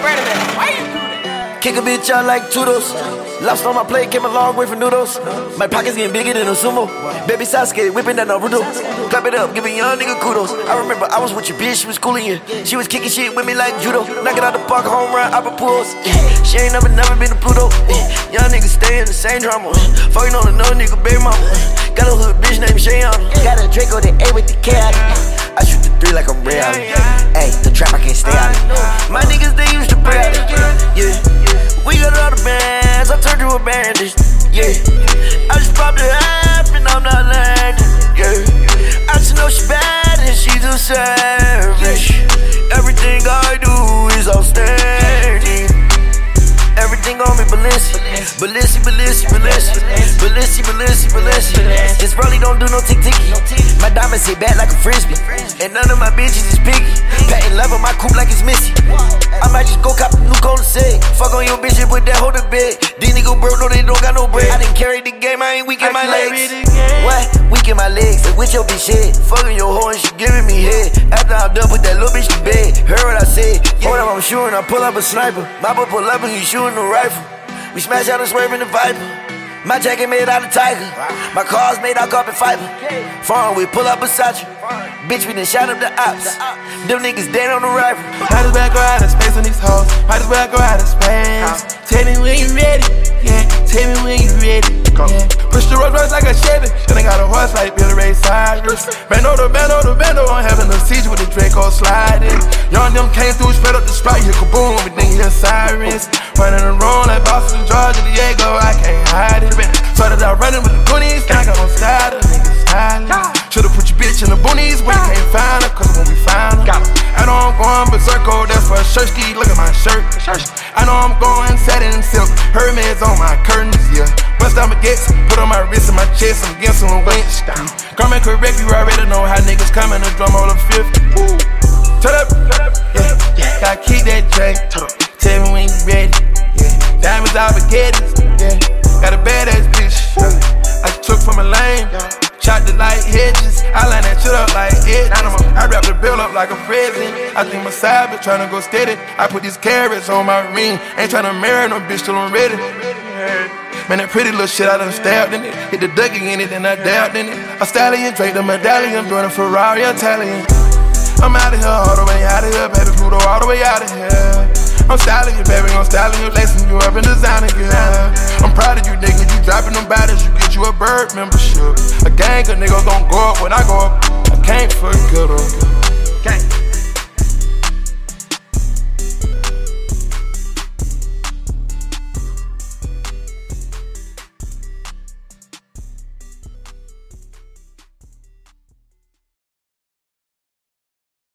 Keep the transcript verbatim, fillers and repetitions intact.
Why you do that? Kick a bitch out like Toodles. Lobster on my plate, came a long way from noodles. My pockets getting bigger than a sumo. Baby Sasuke, whipping that Naruto. Clap it up, give a young nigga kudos. I remember I was with your bitch, she was cooling you. She was kicking shit with me like judo. Knock it out the park, home run, Opera pools. She ain't never, never been to Pluto. Young niggas stay in the same drama. Fucking on another nigga, baby mama. Got a hood bitch named Cheyenne. Got a Draco, the A with the cat. I shoot the three like I'm real. Hey, the trap, I can't stay out of it. My niggas, they used to pray out of it. Yeah, we got all the bands, I turned to a bandage. Yeah, I just popped the app and I'm not landing. Yeah, I just know she bad and she's a savage. Everything I do is outstanding. Everything on me, Balenci, Balenci, Balenci, Balenci, Balenci, Balenci, Balenci. This Rollie don't do no tick ticky. My diamonds hit back like a frisbee, and none of my bitches is piggy. Patting level my coupe like it's Missy. I might just go cop a new cola set. Fuck on your bitch and put that hoe to bed. These niggas broke, no they don't got no bread. I didn't carry the game, I ain't weak in my legs. What? Weak in my legs, like with your bitch head. Fucking your hoe and she giving me head. After I'm done, put that little bitch to bed. Heard what I said. Hold up, I'm shooting, I pull up a sniper. My boy pull up and he shooting the rifle. We smash out and swerve in the Viper. My jacket made out of tiger. My car's made out carbon fiber. Foreign, we pull up beside you. Bitch, we done shot up the ops. Them niggas dead on the rifle. Might as well go out of space on these hoes. Might as well go out of space. Tell me when you ready. Yeah, tell me when you ready. Yeah. Push the Rolls Royce like a Chevy. And I got a horse like Billy Ray Cyrus. Bando the bando the bando. I'm having a siege with the Draco sliding. Young them came through, spread up the sprite. Here kaboom, everything here sirens. Running around like Boston, Georgia, Diego. I can't hide it. Started out running with the goonies. I got on style, the niggas styling. Should've put your bitch in the boonies when you can't find her, cause when we find her. I know I'm going berserko, that's for a shirt ski. Look at my shirt. I know I'm going satin silk. Hermes on my curtains, yeah. Bust down baguettes, put on my wrist and my chest. I'm against some winch. Come and correct you, already know how niggas coming to drum on the fifth. Turn up, yeah, yeah. Gotta keep that drink. Tell me when you ready, yeah. Diamonds out baguettes, yeah. Got a badass bitch, yeah. I took from a lane, chopped it like hedges. I line that shit up like edges. I wrap the bill up like a present. I think my side bitch tryna go steady. I put these carrots on my ring. Ain't tryna marry no bitch till I'm ready. Man, that pretty little shit, I done stabbed in it. Hit the Dougie in it, then I dabbed in it. A stallion, Drake the medallion, doing a Ferrari Italian. I'm out of here, all the way out of here, baby Pluto, all the way out of here. I'm styling you, baby, I'm styling you, lacing you up in designer, girl. I'm proud of you, nigga, you dropping them bodies, you get you a bird membership. A gang of niggas gon' go up when I go up, I can't forget them.